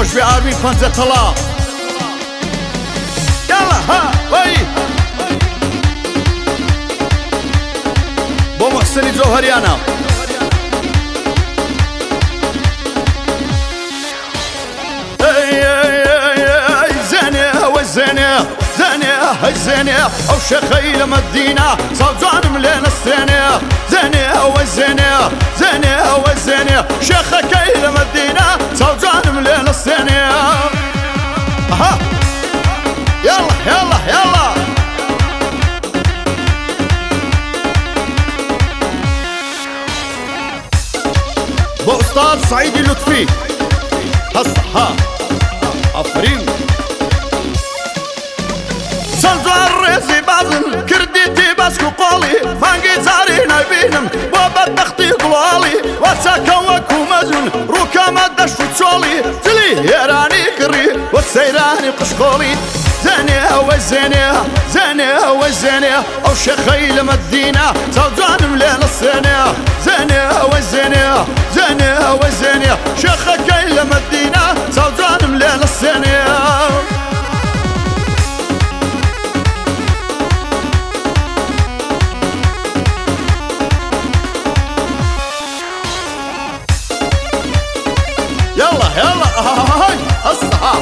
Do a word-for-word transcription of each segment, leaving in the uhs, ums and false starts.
خۆشبێ ئاوین پەنجە تەڵا یاڵا ها وەی بۆ موحسینی جەوهەریانە زێنێ وەی زێنێ زێنێ هەی زێنێ ئەو شێخەی لە مەدینە ساوجانم لێ نەستێنێ زێنێ وەی زێنێ زێنێ وەی زێنێ شێخەکەی لە مەدینە ساوجانم لێ نەستێنێ ئەها یاڵا یاڵا یاڵا بۆ ئوستاد سەعیدی لوتفی هەستا ها ئافرین چەند جوان ڕێزی بازن کردیتی بەسک و قۆڵی مانگی جاری نەبینم بۆ بەدبەختی گوڵاڵی وە چاکە وەکو مەجون ڕووکەمە دەشت و چۆڵی جلی هێرانی کڕی وە سەیرانی قشقۆڵی زێنێ وەی زێنێ زێنێ وەی زێنێ ئەو شێخەی لە مەدینە چاوجانم لێ نەسێنێ زێنێ وەی زێنێ زێنێ وەی زێنێ شێخەکەی لە مەدینە چاوجانم لێ نەسێنێ يلا يلا هاي هسه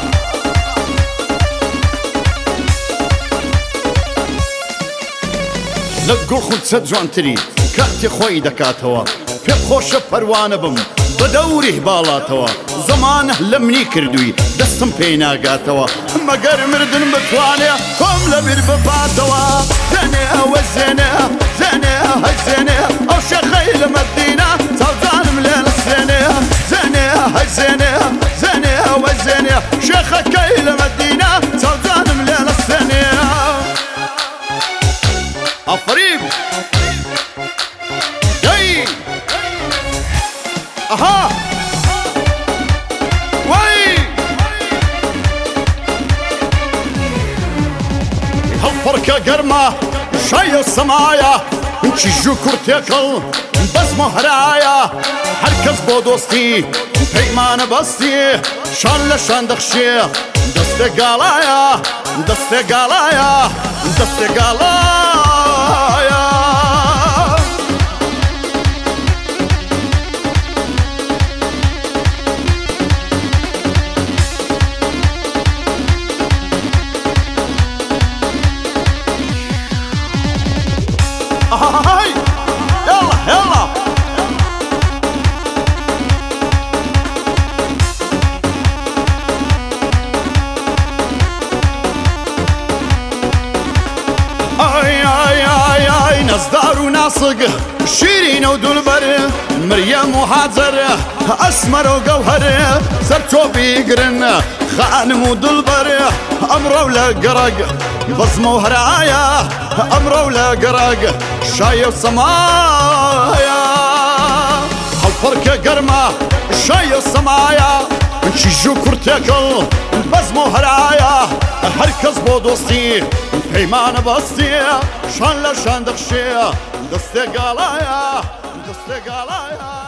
لقول خود سجوان تري كاتي خوي دكاتوا في خوش پروانه بم بدوري بالاتوا زمانه لمني كردوي دستم بينا قاتوا مقر مردن بتوانيا كم لبير بفاتوا زيني وزيني زيني هاي زيني او شيخي لمدينة سوزان مليل الزيني زيني هاي زيني زيني وزيني شيخكي لمدينة سوزان مليل الزيني أفريب جاي أها وي هالفركة قرمة شاي السمايا انتي جو كورتيكل بس مهرايا هركز بو دوستي بيمان بستي شان لشان دخشي دستي قالايا دستي قالايا دستي قالايا هاي يلا يلا اي اي اي اي نصدار وناصق شيرين ودلبر مريم وحاضر اسمر وجوهر سرتو بيقرن خانم ودلبر امر ولا قرق بصمه وهرايا امر ولا قرق شاي وسمايا هالفركة قرمة شاي وسمايا انشي جو كورتيكل بصمه وهرايا هركز بو دوستي بيمان بستي شان لشان دخشي دستي قالايا دستي قالايا